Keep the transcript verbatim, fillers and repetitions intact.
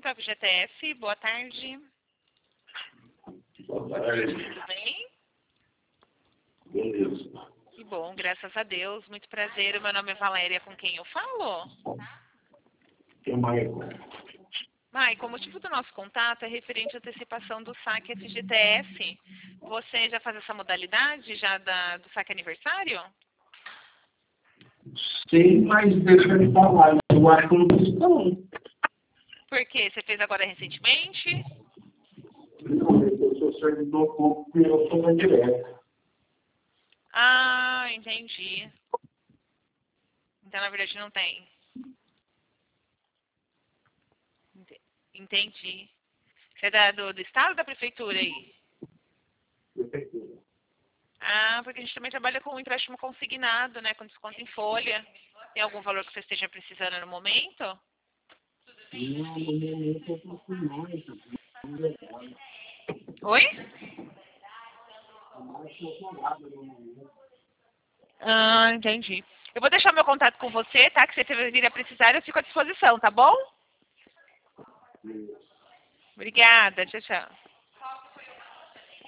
para o F G T S. Boa tarde. Boa tarde. Tudo bem? Beleza. Que bom, graças a Deus. Muito prazer. O meu nome é Valéria, com quem eu falo? Que mais? Maicon, o motivo do nosso contato é referente à antecipação do saque F G T S. Você já faz essa modalidade já da, do saque aniversário? Sim, mas deixa eu falar. Eu acho que não estão. Por quê? Você fez agora recentemente? Não, eu sou servidor público e eu sou na direta. Ah, entendi. Então, na verdade, não tem. Ente- Entendi. Você é da, do, do estado ou da prefeitura aí? Prefeitura. Ah, porque a gente também trabalha com empréstimo consignado, né? Com desconto em folha. Tem algum valor que você esteja precisando no momento? Não, no momento eu tô com mais. Oi? Mais eu tô nada no momento. Ah, entendi. Eu vou deixar meu contato com você, tá? Que você vir a precisar, eu fico à disposição, tá bom? Obrigada. Tchau, tchau.